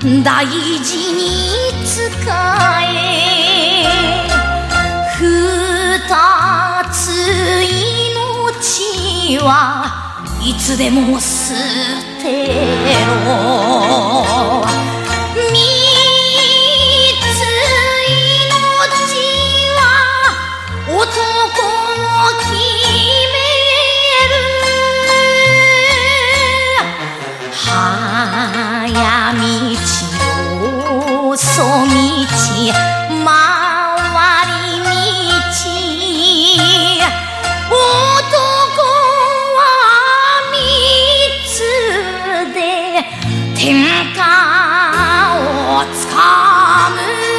大事に使え二つ命はいつでも捨てろ三つ命は男を決める早道遅道回り道男は三つで天下をつかむ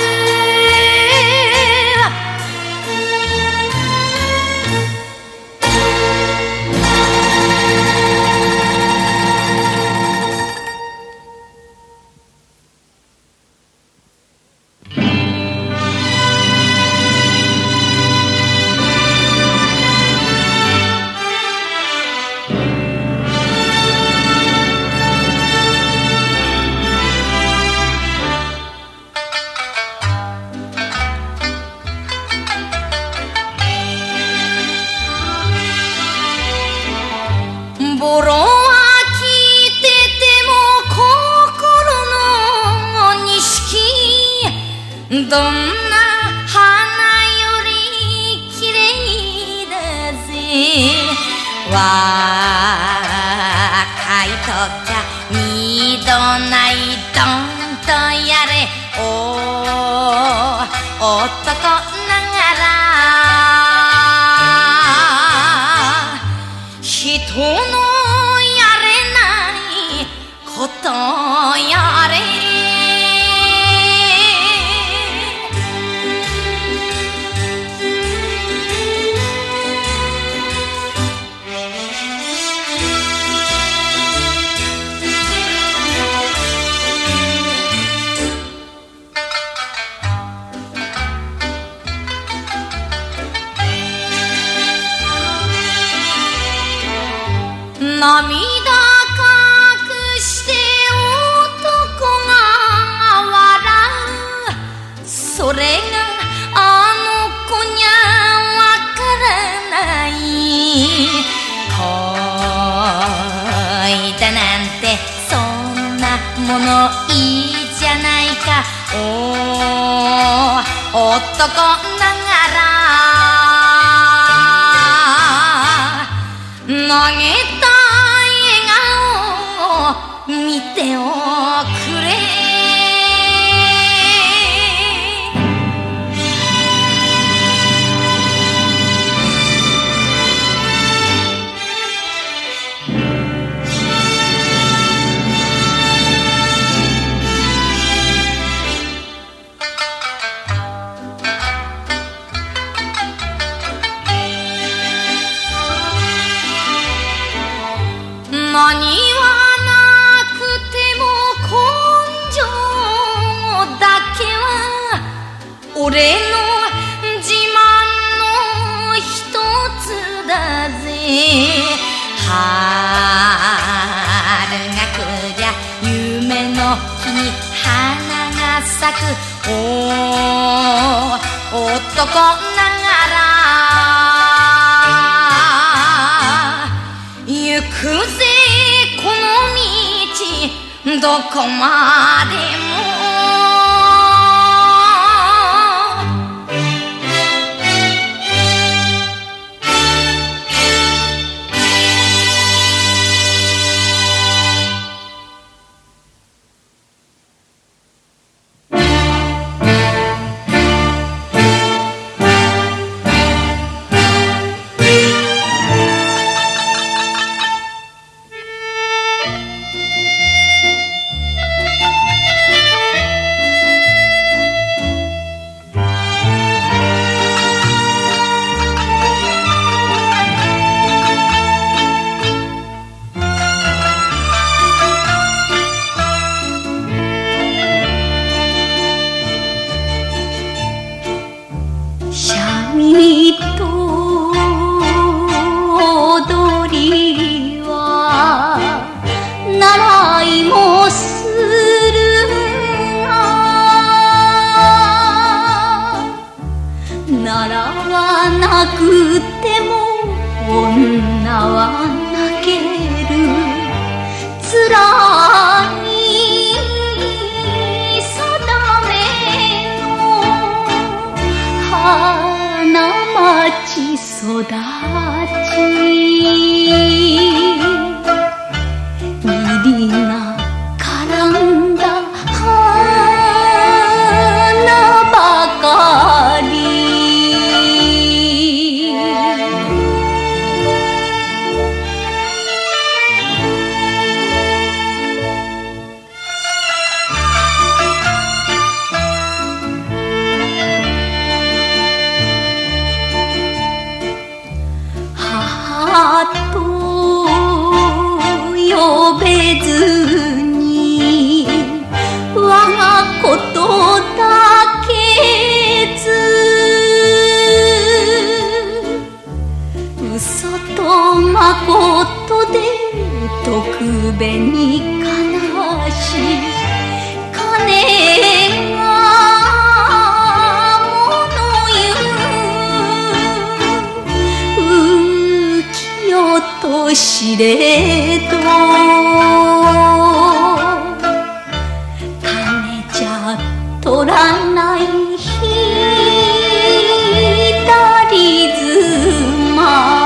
ボロは聞いてても心の錦どんな花よりきれいだぜ若いときゃ二度ないどんとやれ男ながら人のことやれ涙それがあの子にゃわからない恋だなんてそんなものいいじゃないか男ながら投げた笑顔を見ておくれ何はなくても根性だけは俺の自慢の一つだぜ春が来りゃ夢の木に花が咲く男ながら行くぜこの道どこまでもくても女は泣けるつらい定めの花町育ち入りが絡んだ花ばかり母と呼べずに我がことだけず嘘とまことで徳紅悲し金が物言う浮世と知れど金じゃ取らない左妻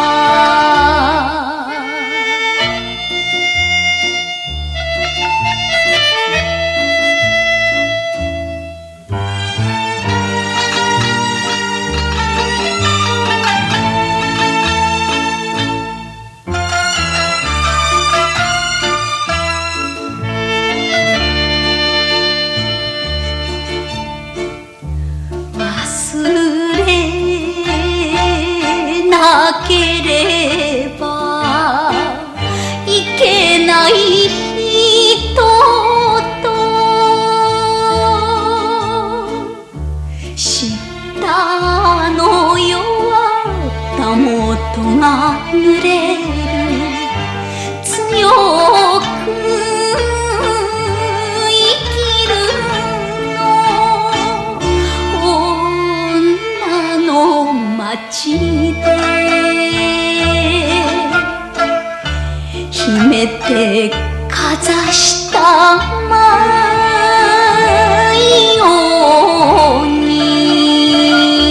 なければいけない人と知ったのよはたもとが濡れる強く生きるの女の街で秘めてかざした舞ように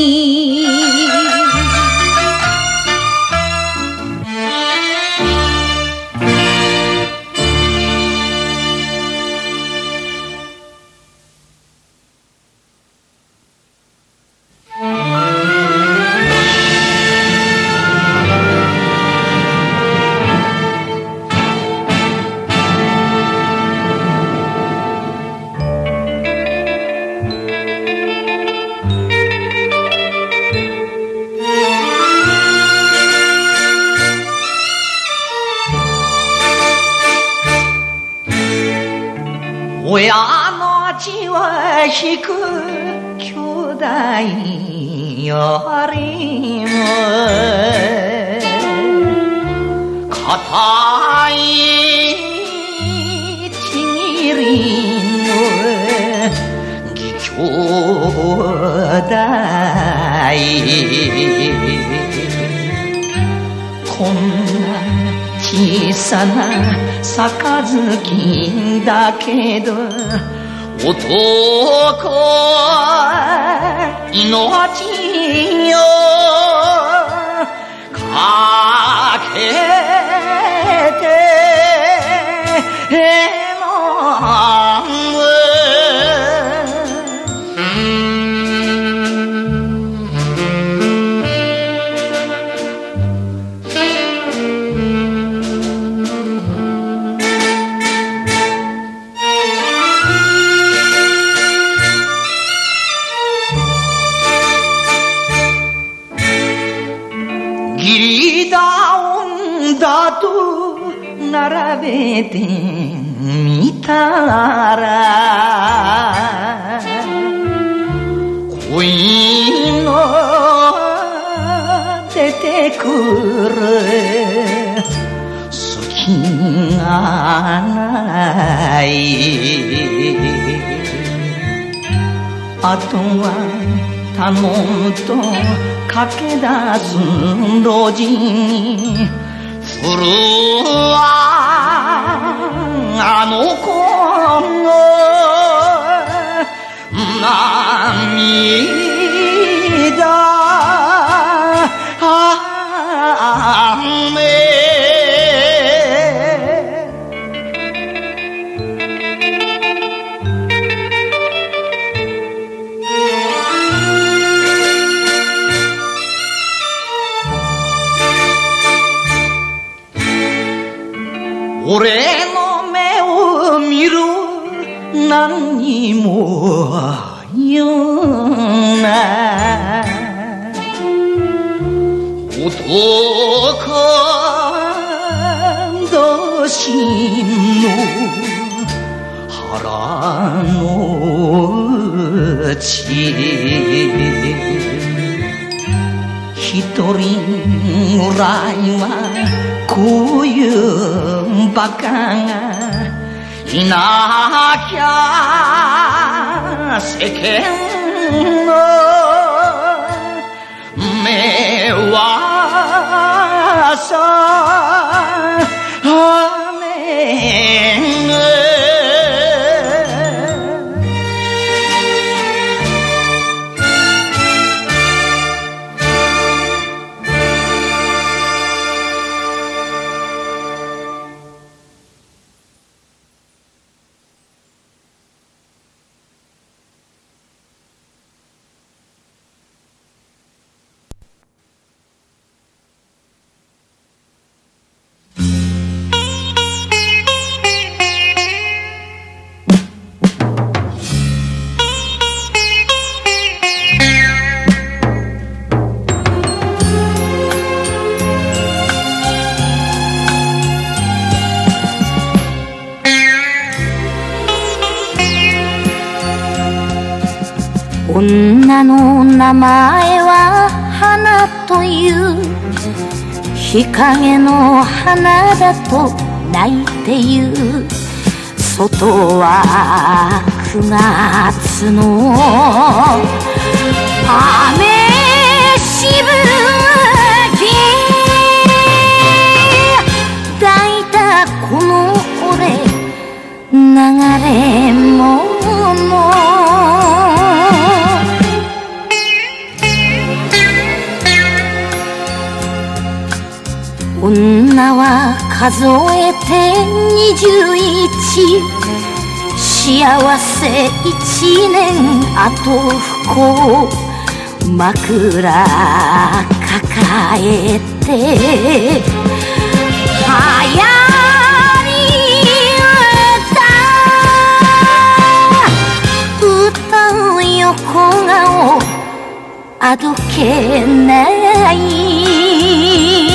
親の血は引く兄弟よりも固いちぎりの義兄弟こんな小さな杯だけど男命よかけて義理だ女と並べてみたら恋の出てくる隙がないあとは頼むと駆け出す路地にするはあの子の涙雨俺の目を見る何にも言うな男同士の腹の内一人ぐらいはこういうバカがいなきゃ世間の目はさ女の名前は花という日陰の花だと泣いて言う外は9月の雨しぶき抱いたこの俺流れ者女は数えて21幸せ1年あと不幸枕抱えて流行り歌う横顔あどけない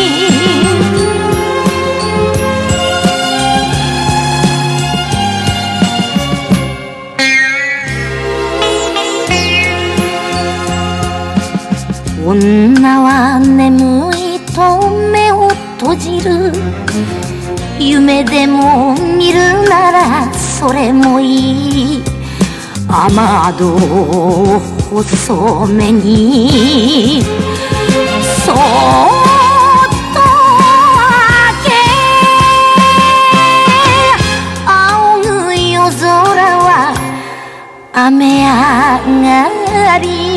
女は眠いと目を閉じる夢でも見るならそれもいい雨戸を細めにそーっと開け仰ぐ夜空は雨上がり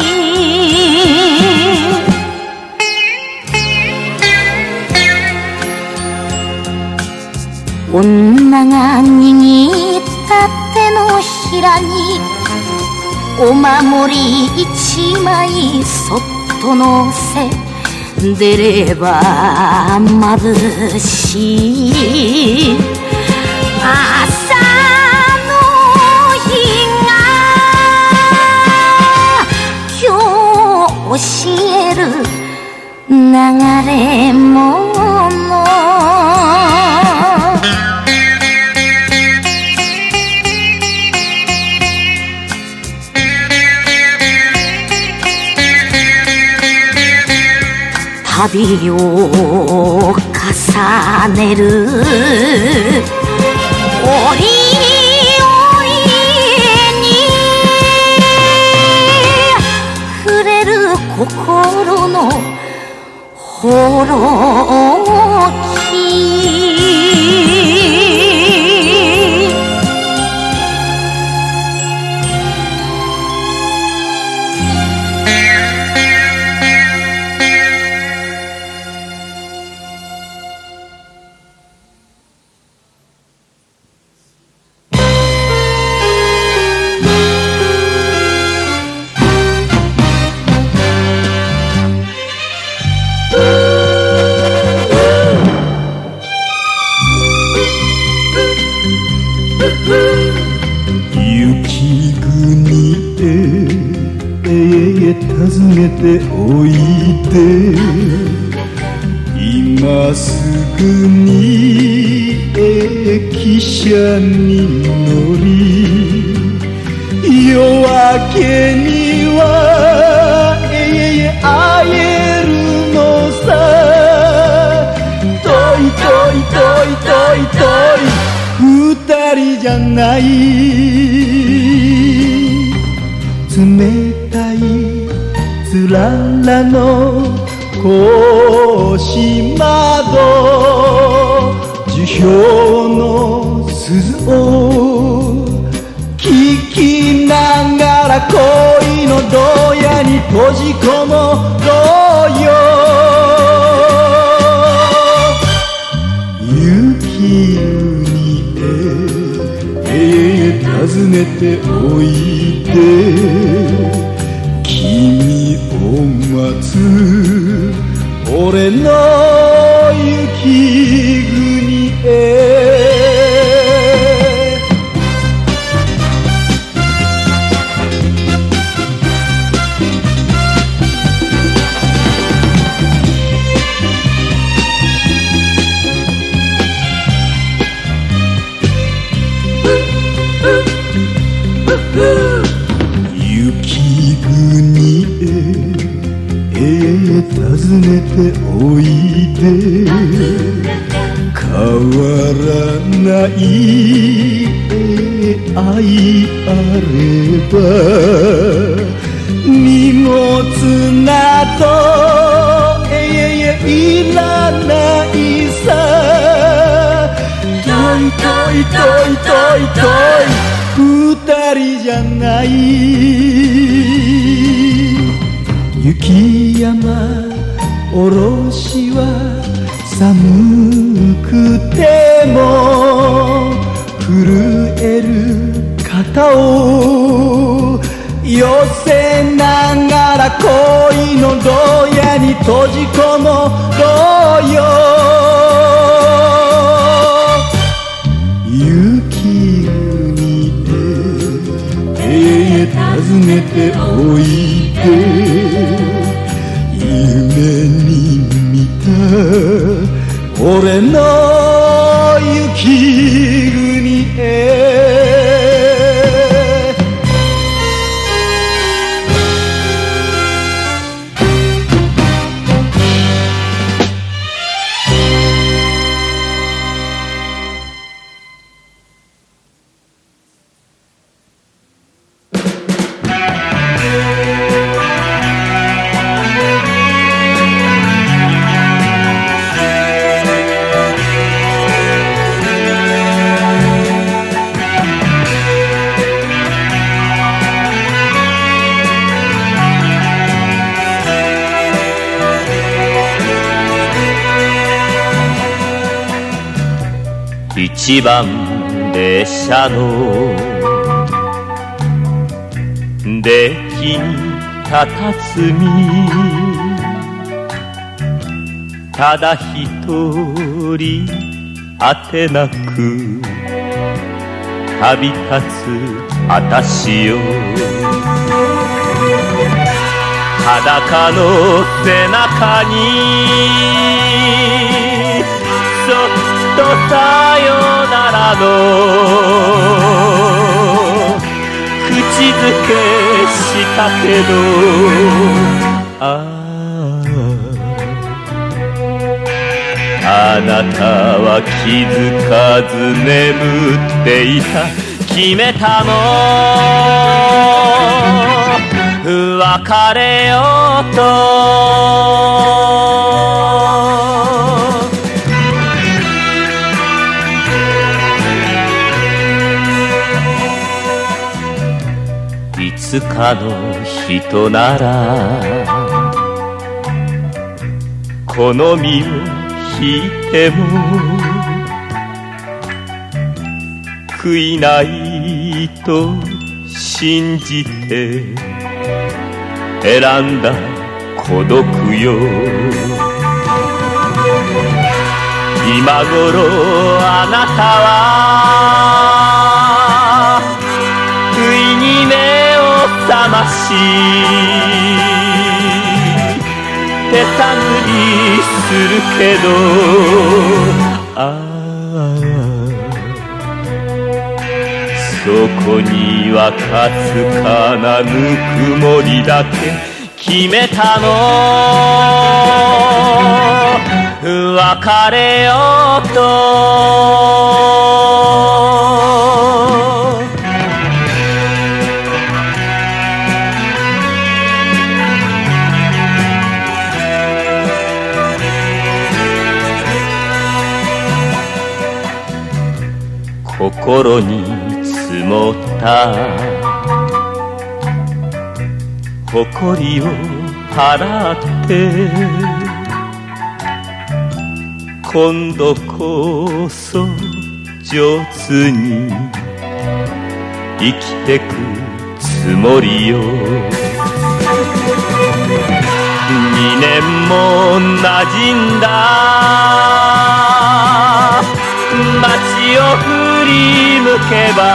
女が握った手のひらにお守り一枚そっとのせ出れば眩しい朝の日が今日教える流れ物旅を重ねる折々に触れ頃のほろき雪国へ訪ねておいで今すぐに汽車に乗り夜明けには会えるのさ遠い遠い遠い遠い遠い二人じゃない冷たいつららの腰窓樹氷の鈴を聞きながら恋の牢屋に閉じこもろうよ雪国へ訪ねておいで君を待つ俺の雪国へ雪国へ訪ねておいで変わらない愛あれば荷物などいらないさ遠い遠い遠い遠い遠い二人じゃない雪山おろしは寒くても震える肩を寄せながら恋の牢屋に閉じこもろうよ雪国へ訪ねておいで夢に見た俺の雪国へ一番列車のデッキに佇みただ一人あてなく旅立つあたしよ裸の背中にそっとさよならの口づけしたけどあなたは気づかず眠っていた決めたの別れようといつかの人ならこの身を引いても悔いないと信じて選んだ孤独よ今頃あなたは不意に目を覚まし手探りするけどそこにはかすかなぬくもりだけ決めたの別れようと心に積もった誇りを払って今度こそ上手に生きてくつもりよ2年も馴染んだ街を振り向けば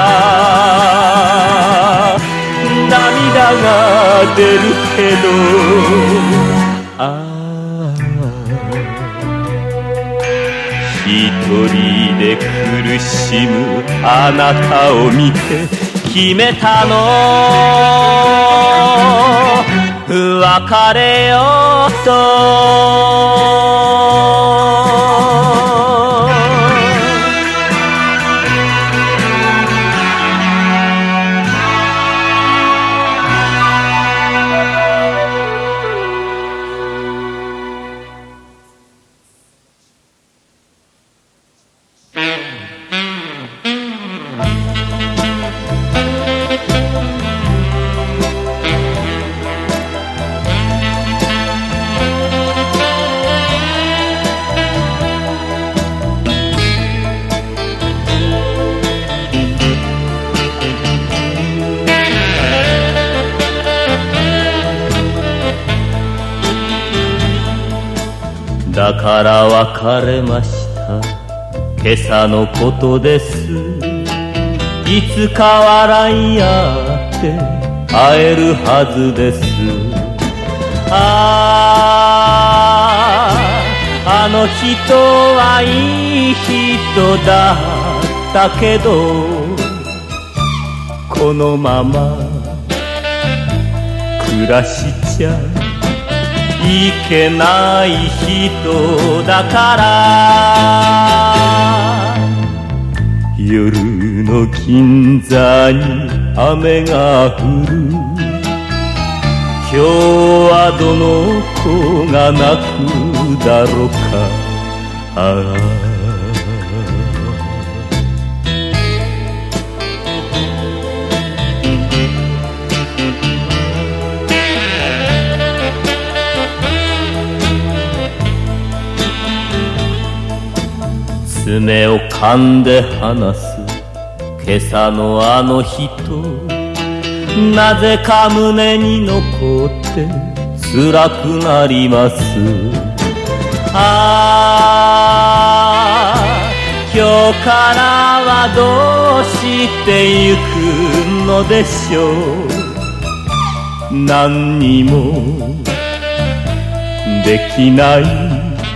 涙が出るけど一人で苦しむあなたを見て決めたの別れようとだから別れました今朝のことですいつか笑い合って会えるはずですあの人はいい人だったけどこのまま暮らしちゃいけない人だから夜の銀座に雨が降る今日はどの子が泣くだろうか爪を噛んで話す今朝のあの人なぜか胸に残って辛くなります今日からはどうしてゆくのでしょう何にもできない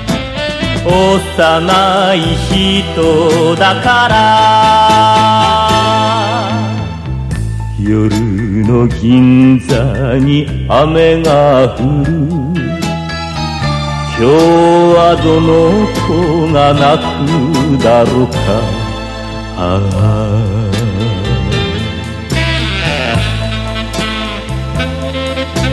幼い人だから夜の銀座に雨が降る今日はどの子が泣くだろうか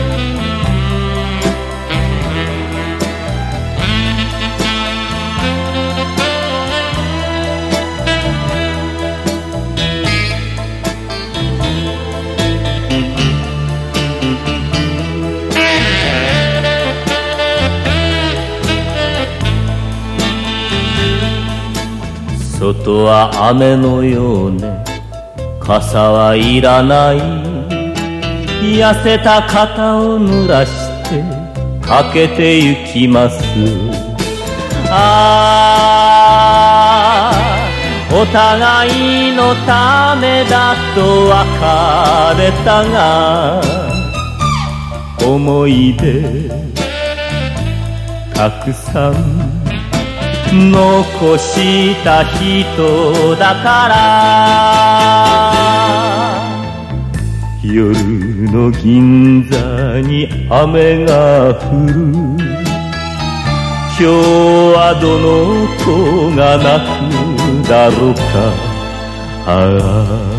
外は雨のようね、傘はいらない。痩せた肩を濡らしてかけてゆきます。ああ、お互いのためだと別れたが、思い出たくさん残した人だから。夜の銀座に雨が降る。今日はどの子が泣くだろうか。ああ、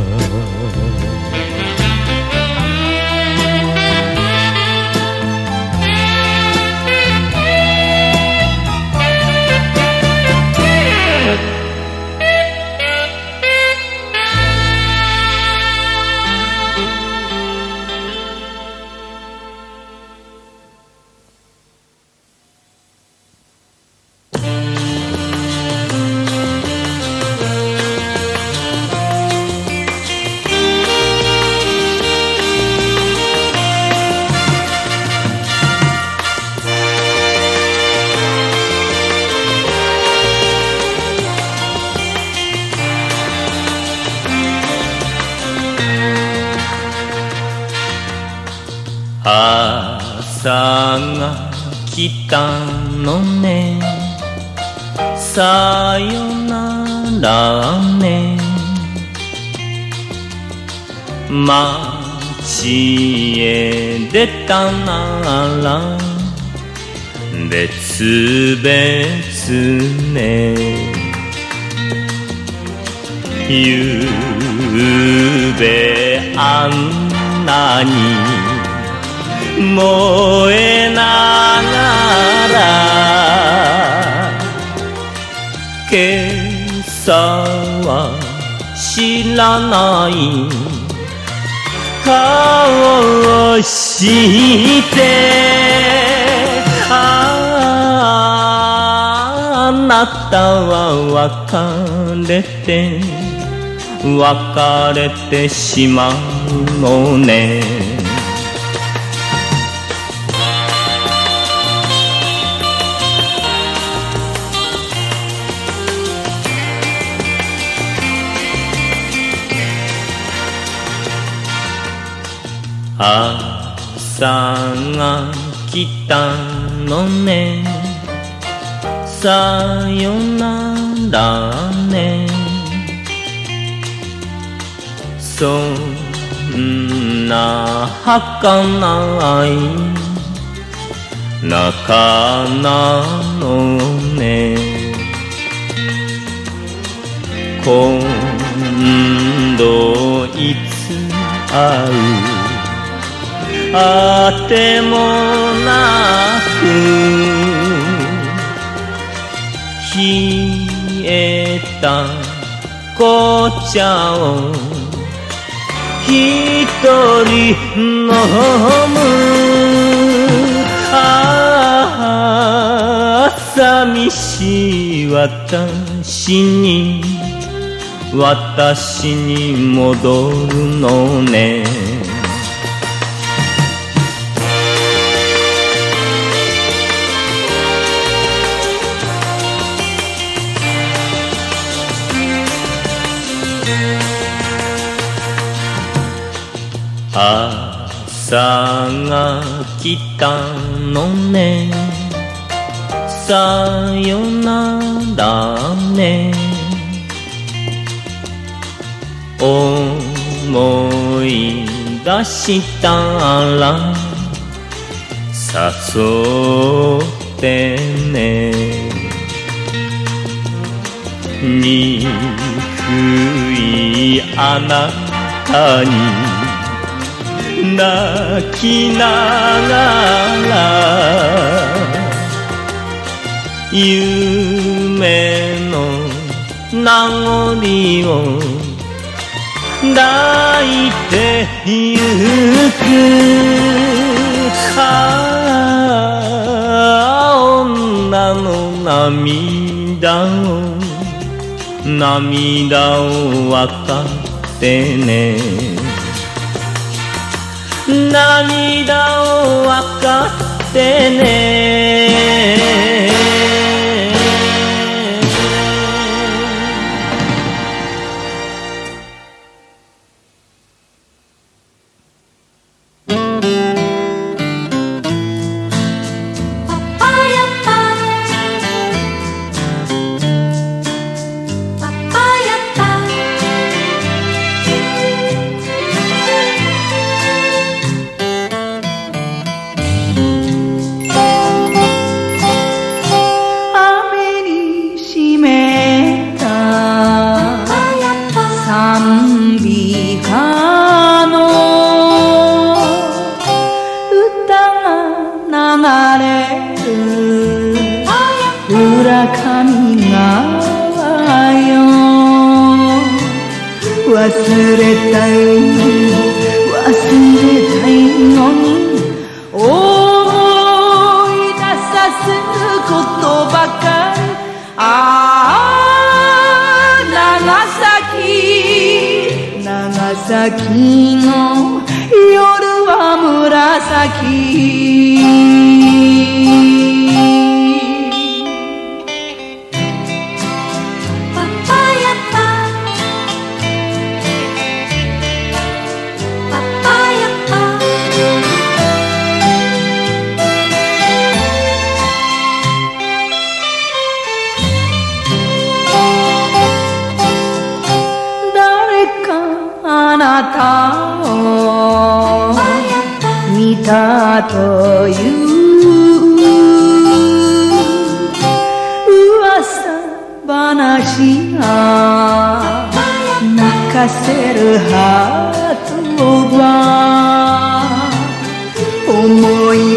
朝が来たのね、さよならね。街へ出たなら別々ね。ゆうべあんなに燃えながら今朝は知らない顔をしてあなたは別れてしまうのね。朝が来たのね、さよならね。そんな儚い仲なのね。今度いつ会うあてもなく冷えた紅茶を一人飲む。寂しい私に戻るのね。朝が来たのね、さよならね。思い出したら誘ってね。憎いあなたに泣きながら夢の名残を抱いてゆく。女の涙を涙を分かってね涙を分かってね浦上川よ忘れたいのに思い出させることばかり長崎の夜は紫あなたを見たという噂話が泣かせるハートは思い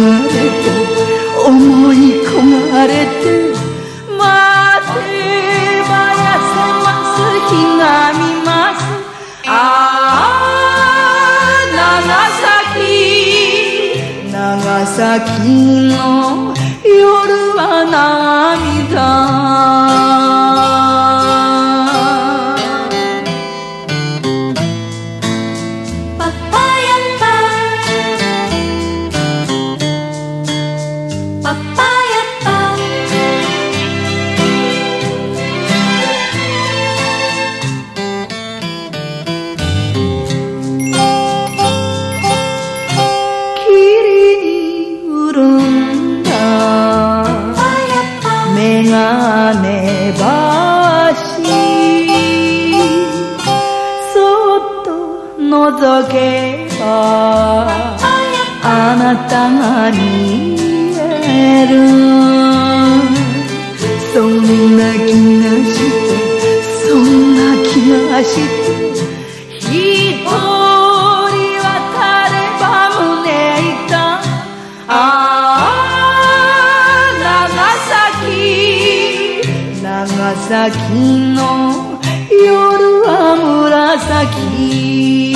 焦がれて待てばやせます日が見ます長崎の夜は涙メガネ橋そっと覗けばあなたが見えるそんな気がして一人渡れば胸痛長崎の夜は紫